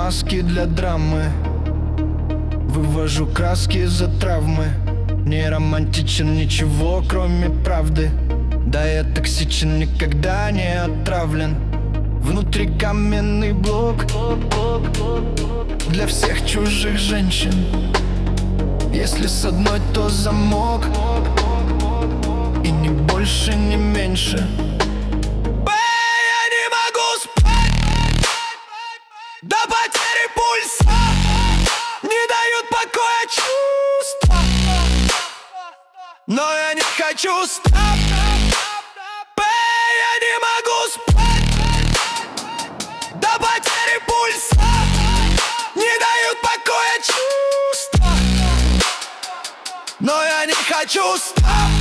маски для драмы, вывожу краски за травмы. Не романтичен ничего, кроме правды. Да, я токсичен, никогда не отравлен. Внутри каменный блок для всех чужих женщин. Если с одной, то замок, и ни больше, ни меньше. Я не могу спать до потери пульса. Не дают покоя чувства, но я не хочу стать. Я не могу спать до потери пульса. Не дают покоя чувства, но я не хочу стать.